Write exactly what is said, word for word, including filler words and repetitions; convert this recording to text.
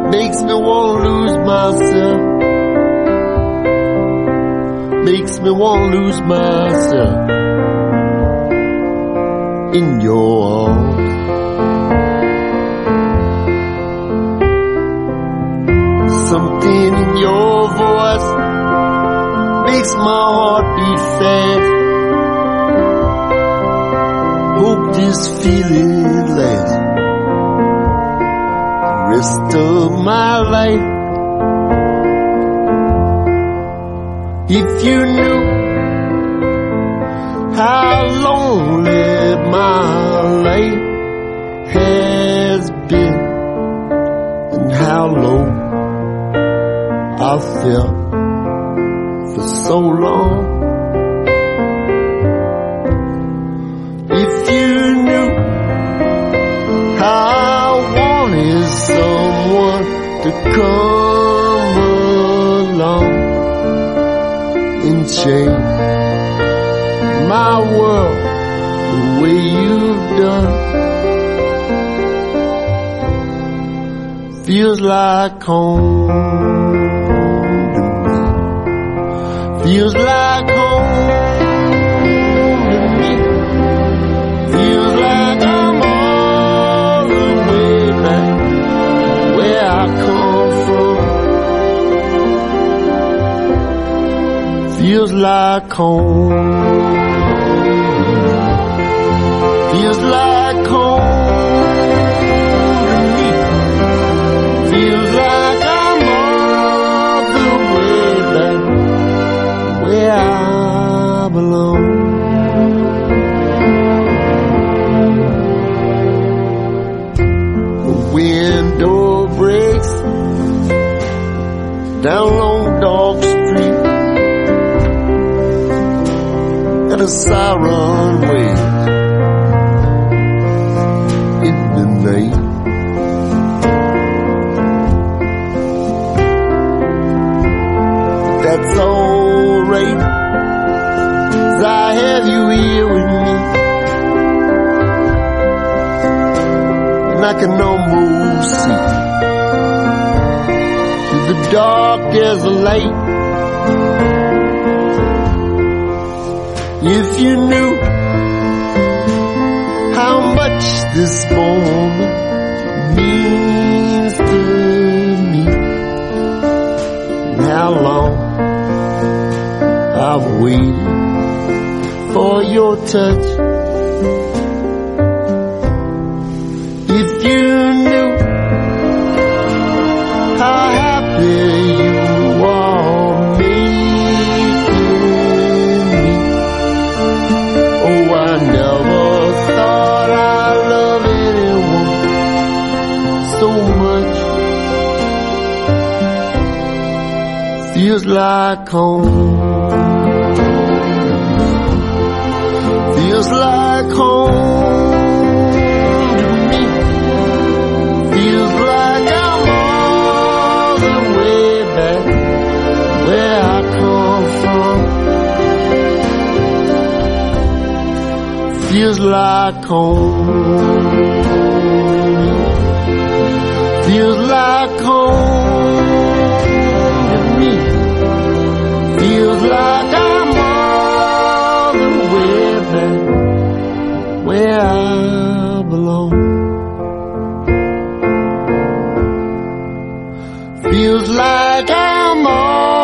makes me wanna lose myself, makes me wanna lose myself in your arms. Something in your voice makes my heart beat fast. Hope this feeling lasts the rest of my life. If you knew how lonely my life has been and how low I felt for so long. If you knew how I wanted someone to come along and change my world the way you've done. Feels like home. Feels like home to me. Feels like I'm all the way back where I come from. Feels like home. Feels like home to me. Feels like I'm all the way back where I belong. The window breaks down long dark street, and a siren wails in the night. But that's alright, 'cause I have you here with me, and I can almost see through the dark there's a light. If you knew how much this moment means to me, and how long I've waited for your touch. If you knew how happy you are making me. Oh, I never thought I'd love anyone so much. Feels like home. Feels like home to me. Feels like I'm all the way back where I come from. Feels like home. Feels like home to me. Feels like I'm all the way back where I belong. Feels like I'm all